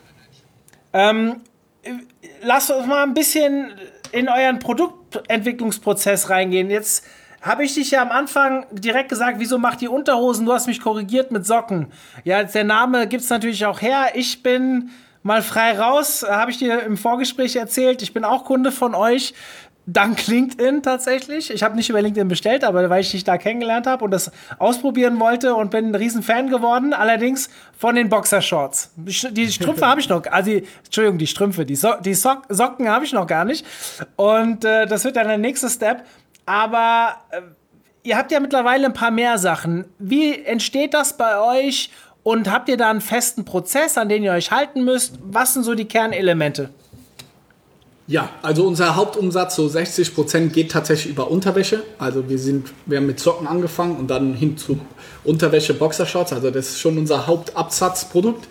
Lasst uns mal ein bisschen in euren Produktentwicklungsprozess reingehen. Jetzt habe ich dich ja am Anfang direkt gesagt, wieso macht ihr Unterhosen? Du hast mich korrigiert mit Socken. Ja, der Name gibt es natürlich auch her. Ich bin mal frei raus, habe ich dir im Vorgespräch erzählt. Ich bin auch Kunde von euch, dank LinkedIn tatsächlich. Ich habe nicht über LinkedIn bestellt, aber weil ich dich da kennengelernt habe und das ausprobieren wollte und bin ein riesen Fan geworden. Allerdings von den Boxershorts. Die Strümpfe habe ich noch, Entschuldigung, die Strümpfe, die Socken habe ich noch gar nicht. Und das wird dann der nächste Step. Aber ihr habt ja mittlerweile ein paar mehr Sachen. Wie entsteht das bei euch? Und habt ihr da einen festen Prozess, an den ihr euch halten müsst? Was sind so die Kernelemente? Ja, also unser Hauptumsatz, so 60%, geht tatsächlich über Unterwäsche. Also wir haben mit Socken angefangen und dann hin zu Unterwäsche, Boxershorts. Also das ist schon unser Hauptabsatzprodukt.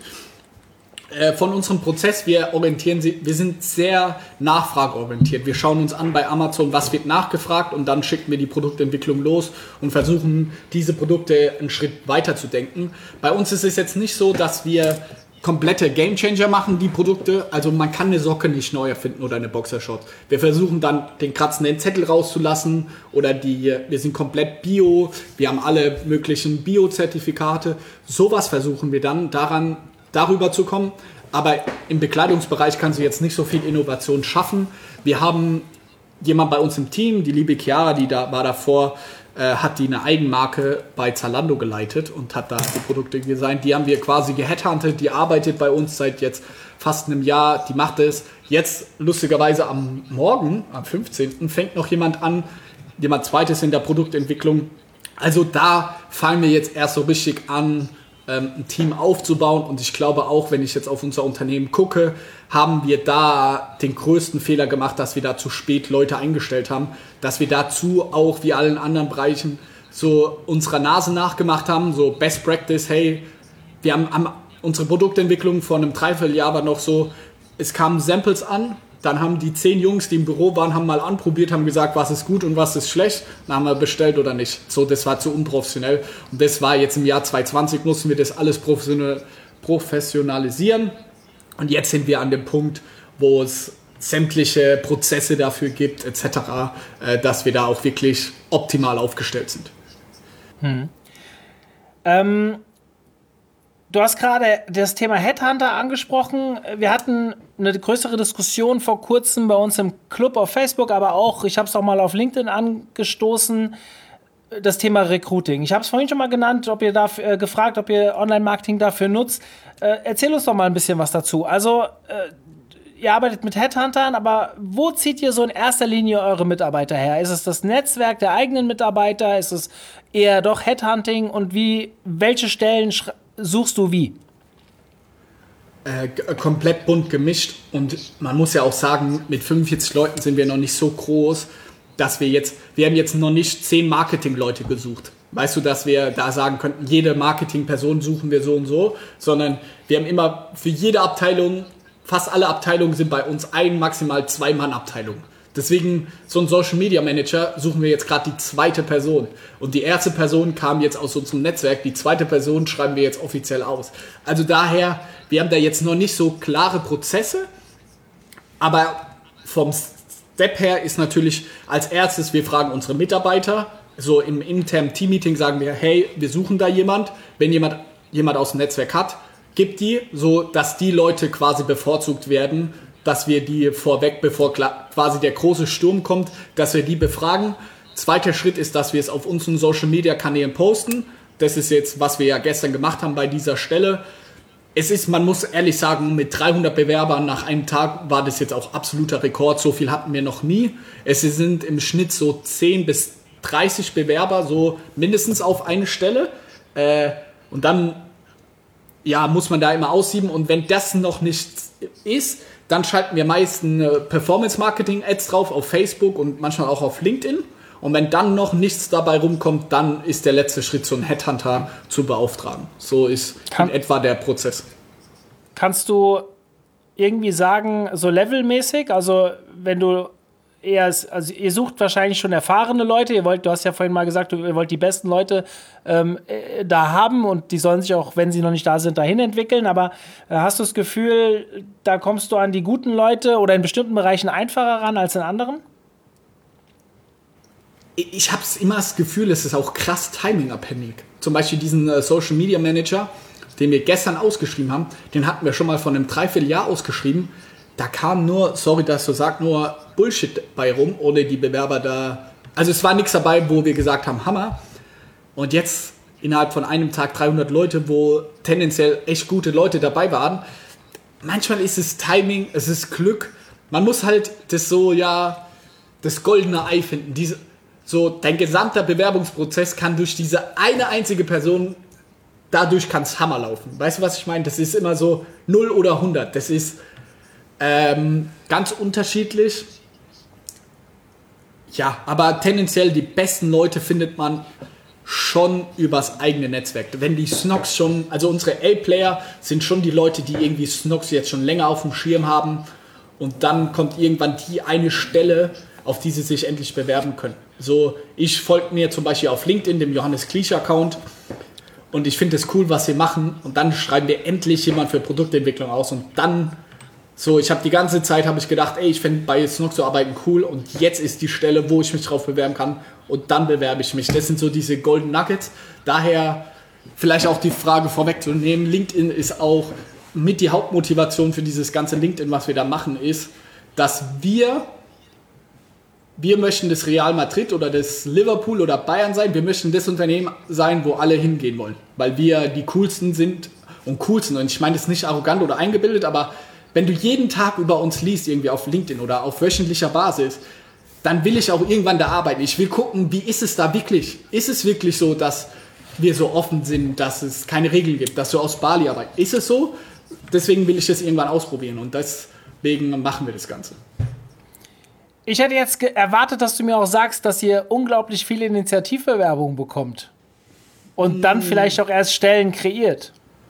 Von unserem Prozess, wir sind sehr nachfrageorientiert. Wir schauen uns an bei Amazon, was wird nachgefragt und dann schicken wir die Produktentwicklung los und versuchen, diese Produkte einen Schritt weiter zu denken. Bei uns ist es jetzt nicht so, dass wir komplette Gamechanger machen, die Produkte. Also man kann eine Socke nicht neu erfinden oder eine Boxershort. Wir versuchen dann den kratzenden Zettel rauszulassen oder wir sind komplett Bio, wir haben alle möglichen Bio-Zertifikate. Sowas versuchen wir dann darüber zu kommen. Aber im Bekleidungsbereich kannst du jetzt nicht so viel Innovation schaffen. Wir haben jemand bei uns im Team, die liebe Chiara, war davor, hat die eine Eigenmarke bei Zalando geleitet und hat da die Produkte designt. Die haben wir quasi geheadhuntet, die arbeitet bei uns seit jetzt fast einem Jahr, die macht es. Jetzt lustigerweise am 15. fängt noch jemand an, jemand Zweites in der Produktentwicklung. Also da fangen wir jetzt erst so richtig an, ein Team aufzubauen und ich glaube auch, wenn ich jetzt auf unser Unternehmen gucke, haben wir da den größten Fehler gemacht, dass wir da zu spät Leute eingestellt haben, dass wir dazu auch wie allen anderen Bereichen so unserer Nase nachgemacht haben, so Best Practice, hey, wir haben unsere Produktentwicklung vor einem Dreivierteljahr war noch so, es kamen Samples an Dann haben die 10 Jungs, die im Büro waren, haben mal anprobiert, haben gesagt, was ist gut und was ist schlecht. Dann haben wir bestellt oder nicht. So, das war zu unprofessionell. Und das war jetzt im Jahr 2020, mussten wir das alles professionalisieren. Und jetzt sind wir an dem Punkt, wo es sämtliche Prozesse dafür gibt, etc., dass wir da auch wirklich optimal aufgestellt sind. Du hast gerade das Thema Headhunter angesprochen. Wir hatten eine größere Diskussion vor kurzem bei uns im Club auf Facebook, aber auch, ich habe es auch mal auf LinkedIn angestoßen, das Thema Recruiting. Ich habe es vorhin schon mal genannt, ob ihr dafür, gefragt, ob ihr Online-Marketing dafür nutzt. Erzähl uns doch mal ein bisschen was dazu. Also, ihr arbeitet mit Headhuntern, aber wo zieht ihr so in erster Linie eure Mitarbeiter her? Ist es das Netzwerk der eigenen Mitarbeiter? Ist es eher doch Headhunting? Und welche Stellen suchst du wie? Komplett bunt gemischt. Und man muss ja auch sagen, mit 45 Leuten sind wir noch nicht so groß, dass wir haben jetzt noch nicht 10 Marketing-Leute gesucht. Weißt du, dass wir da sagen könnten, jede Marketing-Person suchen wir so und so, sondern wir haben immer für jede Abteilung, fast alle Abteilungen sind bei uns maximal 2-Mann-Abteilung. Deswegen, so ein Social Media Manager suchen wir jetzt gerade die zweite Person. Und die erste Person kam jetzt aus unserem Netzwerk, die zweite Person schreiben wir jetzt offiziell aus. Also daher, wir haben da jetzt noch nicht so klare Prozesse, aber vom Step her ist natürlich als erstes, wir fragen unsere Mitarbeiter, so im internen Team-Meeting sagen wir, hey, wir suchen da jemand, wenn jemand aus dem Netzwerk hat, gibt die, so dass die Leute quasi bevorzugt werden, dass wir die vorweg, bevor quasi der große Sturm kommt, dass wir die befragen. Zweiter Schritt ist, dass wir es auf unseren Social-Media-Kanälen posten. Das ist jetzt, was wir ja gestern gemacht haben bei dieser Stelle. Man muss ehrlich sagen, mit 300 Bewerbern nach einem Tag war das jetzt auch absoluter Rekord. So viel hatten wir noch nie. Es sind im Schnitt so 10 bis 30 Bewerber, so mindestens auf eine Stelle. Und dann muss man da immer aussieben. Und wenn das noch nicht ist, dann schalten wir meistens Performance-Marketing-Ads drauf auf Facebook und manchmal auch auf LinkedIn. Und wenn dann noch nichts dabei rumkommt, dann ist der letzte Schritt, so einen Headhunter zu beauftragen. So ist in etwa der Prozess. Kannst du irgendwie sagen, so levelmäßig, also wenn du also ihr sucht wahrscheinlich schon erfahrene Leute, du hast ja vorhin mal gesagt, ihr wollt die besten Leute da haben und die sollen sich auch, wenn sie noch nicht da sind, dahin entwickeln, aber hast du das Gefühl, da kommst du an die guten Leute oder in bestimmten Bereichen einfacher ran als in anderen? Ich habe immer das Gefühl, es ist auch krass timingabhängig. Zum Beispiel diesen Social Media Manager, den wir gestern ausgeschrieben haben, den hatten wir schon mal von einem Dreivierteljahr ausgeschrieben. Da kam nur, sorry, dass du sagst, nur Bullshit bei rum, ohne die Bewerber da. Also es war nichts dabei, wo wir gesagt haben, Hammer. Und jetzt innerhalb von einem Tag 300 Leute, wo tendenziell echt gute Leute dabei waren. Manchmal ist es Timing, es ist Glück. Man muss halt das goldene Ei finden. Dein gesamter Bewerbungsprozess kann durch diese eine einzige Person, dadurch kann es Hammer laufen. Weißt du, was ich meine? Das ist immer so 0 oder 100. Das ist ganz unterschiedlich. Ja, aber tendenziell die besten Leute findet man schon übers eigene Netzwerk. Wenn die Snox schon, also unsere A-Player sind schon die Leute, die irgendwie Snox jetzt schon länger auf dem Schirm haben und dann kommt irgendwann die eine Stelle, auf die sie sich endlich bewerben können. So, ich folge mir zum Beispiel auf LinkedIn, dem Johannes Kliesch-Account und ich finde es cool, was sie machen und dann schreiben wir endlich jemand für Produktentwicklung aus und dann ich habe die ganze Zeit gedacht, ich finde bei Snox zu arbeiten cool und jetzt ist die Stelle, wo ich mich drauf bewerben kann und dann bewerbe ich mich. Das sind so diese Golden Nuggets. Daher vielleicht auch die Frage vorwegzunehmen, LinkedIn ist auch mit die Hauptmotivation für dieses ganze LinkedIn, was wir da machen, ist, dass wir möchten das Real Madrid oder das Liverpool oder Bayern sein, wir möchten das Unternehmen sein, wo alle hingehen wollen, weil wir die coolsten sind und coolsten und ich meine das nicht arrogant oder eingebildet, aber wenn du jeden Tag über uns liest, irgendwie auf LinkedIn oder auf wöchentlicher Basis, dann will ich auch irgendwann da arbeiten. Ich will gucken, wie ist es da wirklich? Ist es wirklich so, dass wir so offen sind, dass es keine Regeln gibt, dass du aus Bali arbeitest? Ist es so? Deswegen will ich das irgendwann ausprobieren und deswegen machen wir das Ganze. Ich hätte jetzt erwartet, dass du mir auch sagst, dass ihr unglaublich viele Initiativbewerbungen bekommt und dann vielleicht auch erst Stellen kreiert.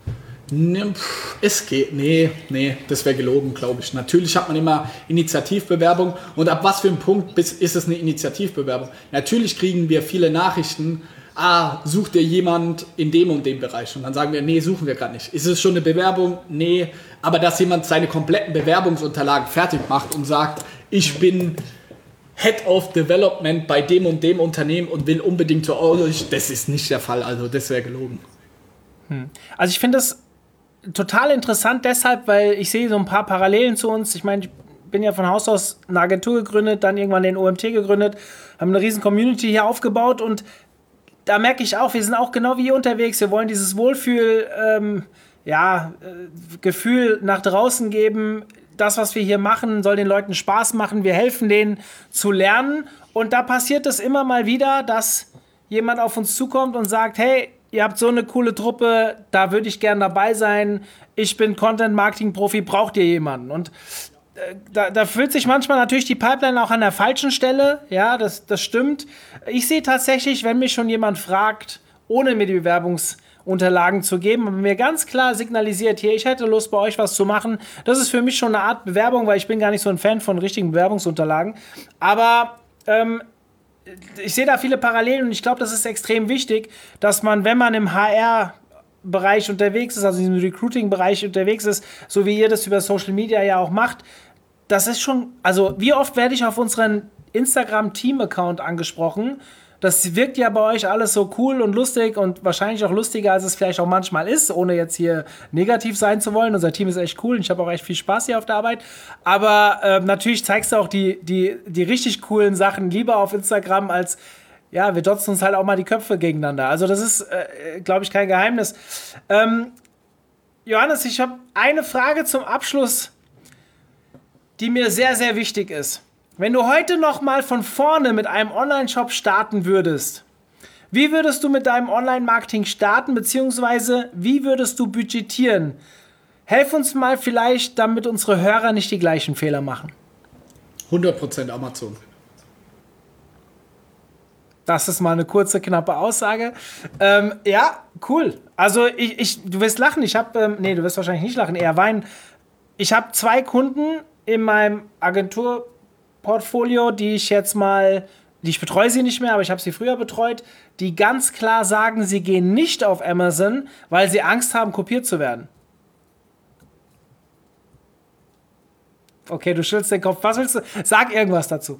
Es geht. Nee, das wäre gelogen, glaube ich. Natürlich hat man immer Initiativbewerbung. Und ab was für einem Punkt ist es eine Initiativbewerbung? Natürlich kriegen wir viele Nachrichten, sucht ihr jemand in dem und dem Bereich? Und dann sagen wir, nee, suchen wir gerade nicht. Ist es schon eine Bewerbung? Nee. Aber dass jemand seine kompletten Bewerbungsunterlagen fertig macht und sagt, ich bin Head of Development bei dem und dem Unternehmen und will unbedingt zu euch, das ist nicht der Fall. Also das wäre gelogen. Also ich finde das total interessant deshalb, weil ich sehe so ein paar Parallelen zu uns. Ich meine, ich bin ja von Haus aus eine Agentur gegründet, dann irgendwann den OMT gegründet, haben eine riesen Community hier aufgebaut und da merke ich auch, wir sind auch genau wie ihr unterwegs. Wir wollen dieses Gefühl nach draußen geben. Das, was wir hier machen, soll den Leuten Spaß machen. Wir helfen denen zu lernen. Und da passiert es immer mal wieder, dass jemand auf uns zukommt und sagt, hey, ihr habt so eine coole Truppe, da würde ich gern dabei sein. Ich bin Content-Marketing-Profi, braucht ihr jemanden? Und da füllt sich manchmal natürlich die Pipeline auch an der falschen Stelle. Ja, das stimmt. Ich sehe tatsächlich, wenn mich schon jemand fragt, ohne mir die Bewerbungsunterlagen zu geben, aber mir ganz klar signalisiert, hier, ich hätte Lust, bei euch was zu machen. Das ist für mich schon eine Art Bewerbung, weil ich bin gar nicht so ein Fan von richtigen Bewerbungsunterlagen. Aber ich sehe da viele Parallelen und ich glaube, das ist extrem wichtig, dass man, wenn man im HR-Bereich unterwegs ist, also in diesem Recruiting-Bereich unterwegs ist, so wie ihr das über Social Media ja auch macht, das ist schon, also wie oft werde ich auf unseren Instagram-Team-Account angesprochen? Das wirkt ja bei euch alles so cool und lustig und wahrscheinlich auch lustiger, als es vielleicht auch manchmal ist, ohne jetzt hier negativ sein zu wollen. Unser Team ist echt cool und ich habe auch echt viel Spaß hier auf der Arbeit. Aber natürlich zeigst du auch die richtig coolen Sachen lieber auf Instagram als, ja, wir dotzen uns halt auch mal die Köpfe gegeneinander. Also das ist, glaube ich, kein Geheimnis. Johannes, ich habe eine Frage zum Abschluss, die mir sehr, sehr wichtig ist. Wenn du heute noch mal von vorne mit einem Online-Shop starten würdest, wie würdest du mit deinem Online-Marketing starten, beziehungsweise wie würdest du budgetieren? Helf uns mal vielleicht, damit unsere Hörer nicht die gleichen Fehler machen. 100% Amazon. Das ist mal eine kurze, knappe Aussage. Ja, cool. Also du wirst lachen. Du wirst wahrscheinlich nicht lachen, eher weinen. Ich habe 2 Kunden in meinem Agenturportfolio, ich betreue sie nicht mehr, aber ich habe sie früher betreut, die ganz klar sagen, sie gehen nicht auf Amazon, weil sie Angst haben, kopiert zu werden. Okay, du schüttelst den Kopf. Was willst du? Sag irgendwas dazu.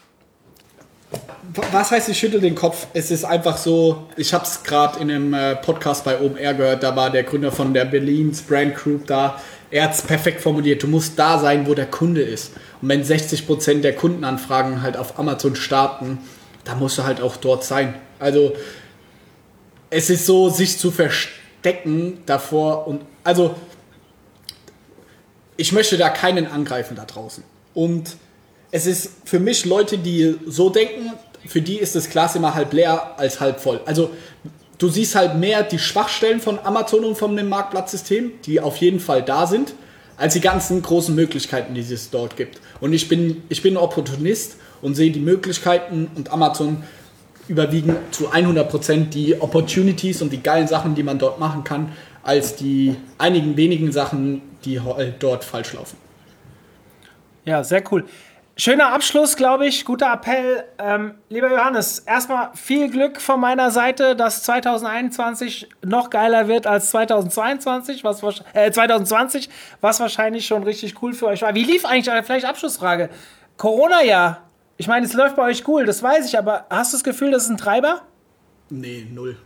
Was heißt, ich schüttel den Kopf? Es ist einfach so, ich habe es gerade in einem Podcast bei OMR gehört, da war der Gründer von der Berlins Brand Group da. Er hat es perfekt formuliert, du musst da sein, wo der Kunde ist. Und wenn 60% der Kundenanfragen halt auf Amazon starten, dann musst du halt auch dort sein. Also es ist so, sich zu verstecken davor und also ich möchte da keinen angreifen da draußen. Und es ist für mich Leute, die so denken, für die ist das Glas immer halb leer als halb voll. Also du siehst halt mehr die Schwachstellen von Amazon und von dem Marktplatzsystem, die auf jeden Fall da sind, als die ganzen großen Möglichkeiten, die es dort gibt. Und ich bin ein Opportunist und sehe die Möglichkeiten und Amazon überwiegen zu 100% die Opportunities und die geilen Sachen, die man dort machen kann, als die einigen wenigen Sachen, die dort falsch laufen. Ja, sehr cool. Schöner Abschluss, glaube ich. Guter Appell. Lieber Johannes, erstmal viel Glück von meiner Seite, dass 2021 noch geiler wird als 2020, was wahrscheinlich schon richtig cool für euch war. Wie lief eigentlich, vielleicht Abschlussfrage, Corona-Jahr? Ich meine, es läuft bei euch cool, das weiß ich, aber hast du das Gefühl, das ist ein Treiber? Nee, 0.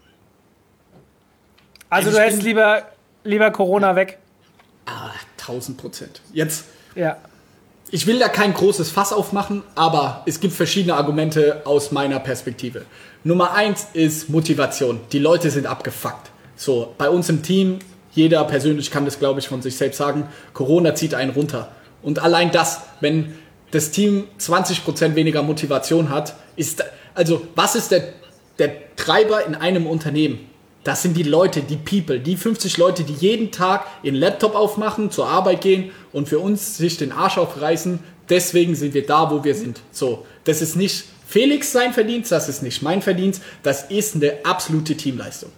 Also du hältst lieber Corona weg? 1000%. Jetzt... Ja. Ich will da kein großes Fass aufmachen, aber es gibt verschiedene Argumente aus meiner Perspektive. Nummer 1 ist Motivation. Die Leute sind abgefuckt. So, bei uns im Team, jeder persönlich kann das, glaube ich, von sich selbst sagen, Corona zieht einen runter. Und allein das, wenn das Team 20% weniger Motivation hat, was ist der Treiber in einem Unternehmen? Das sind die Leute, die People, die 50 Leute, die jeden Tag ihren Laptop aufmachen, zur Arbeit gehen und für uns sich den Arsch aufreißen. Deswegen sind wir da, wo wir sind. So, das ist nicht Felix sein Verdienst, das ist nicht mein Verdienst, das ist eine absolute Teamleistung.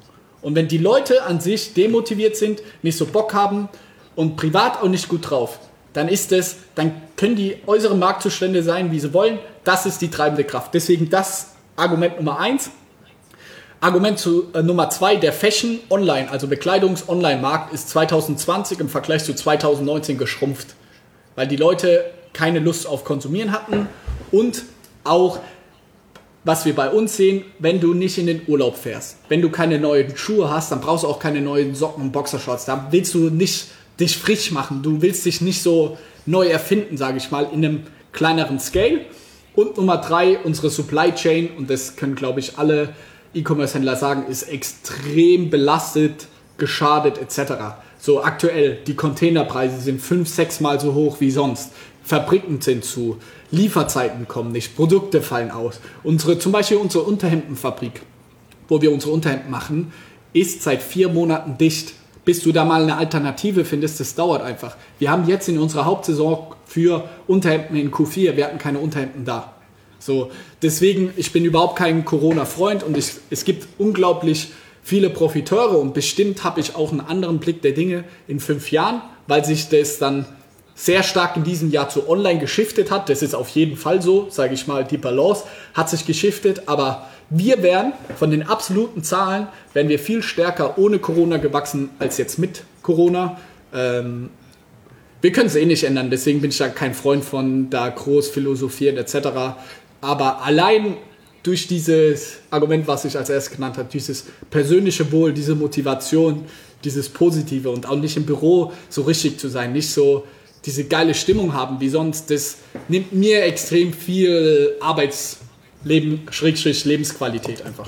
Und wenn die Leute an sich demotiviert sind, nicht so Bock haben und privat auch nicht gut drauf, dann können die äußeren Marktzustände sein, wie sie wollen. Das ist die treibende Kraft. Deswegen das Argument Nummer 1. Argument Nummer 2, der Fashion Online, also Bekleidungs-Online-Markt ist 2020 im Vergleich zu 2019 geschrumpft, weil die Leute keine Lust auf Konsumieren hatten und auch, was wir bei uns sehen, wenn du nicht in den Urlaub fährst, wenn du keine neuen Schuhe hast, dann brauchst du auch keine neuen Socken und Boxershorts, da willst du nicht dich frisch machen, du willst dich nicht so neu erfinden, sage ich mal, in einem kleineren Scale. Und Nummer 3, unsere Supply Chain, und das können, glaube ich, alle E-Commerce-Händler sagen, ist extrem belastet, geschadet etc. So aktuell, die Containerpreise sind 5-6 Mal so hoch wie sonst. Fabriken sind zu, Lieferzeiten kommen nicht, Produkte fallen aus. Zum Beispiel unsere Unterhemdenfabrik, wo wir unsere Unterhemden machen, ist seit 4 Monaten dicht. Bis du da mal eine Alternative findest, das dauert einfach. Wir haben jetzt in unserer Hauptsaison für Unterhemden in Q4, wir hatten keine Unterhemden da. So, deswegen, ich bin überhaupt kein Corona-Freund und es gibt unglaublich viele Profiteure und bestimmt habe ich auch einen anderen Blick der Dinge in 5 Jahren, weil sich das dann sehr stark in diesem Jahr zu online geschiftet hat. Das ist auf jeden Fall so, sage ich mal, die Balance hat sich geschiftet, aber wir wären von den absoluten Zahlen, wären wir viel stärker ohne Corona gewachsen als jetzt mit Corona. Wir können es nicht ändern, deswegen bin ich da kein Freund von da groß philosophieren etc. Aber allein durch dieses Argument, was ich als erstes genannt habe, dieses persönliche Wohl, diese Motivation, dieses Positive und auch nicht im Büro so richtig zu sein, nicht so diese geile Stimmung haben wie sonst, das nimmt mir extrem viel Lebensqualität einfach.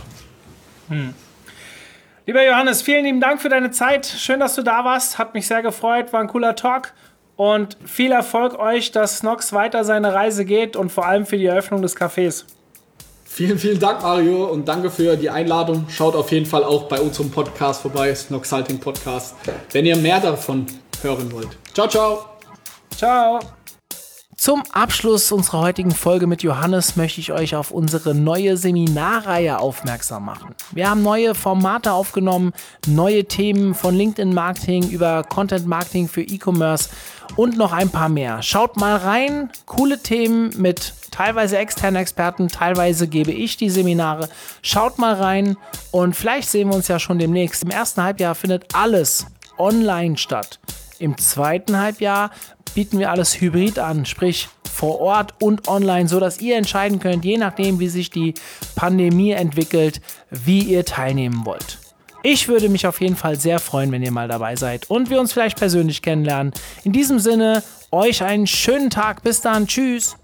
Lieber Johannes, vielen lieben Dank für deine Zeit. Schön, dass du da warst. Hat mich sehr gefreut. War ein cooler Talk. Und viel Erfolg euch, dass Snox weiter seine Reise geht und vor allem für die Eröffnung des Cafés. Vielen, vielen Dank, Mario, und danke für die Einladung. Schaut auf jeden Fall auch bei unserem Podcast vorbei, Snoxhalting Podcast, wenn ihr mehr davon hören wollt. Ciao, ciao. Ciao. Zum Abschluss unserer heutigen Folge mit Johannes möchte ich euch auf unsere neue Seminarreihe aufmerksam machen. Wir haben neue Formate aufgenommen, neue Themen von LinkedIn-Marketing über Content-Marketing für E-Commerce und noch ein paar mehr. Schaut mal rein, coole Themen mit teilweise externen Experten, teilweise gebe ich die Seminare. Schaut mal rein und vielleicht sehen wir uns ja schon demnächst. Im ersten Halbjahr findet alles online statt. Im zweiten Halbjahr bieten wir alles hybrid an, sprich vor Ort und online, sodass ihr entscheiden könnt, je nachdem, wie sich die Pandemie entwickelt, wie ihr teilnehmen wollt. Ich würde mich auf jeden Fall sehr freuen, wenn ihr mal dabei seid und wir uns vielleicht persönlich kennenlernen. In diesem Sinne, euch einen schönen Tag. Bis dann. Tschüss.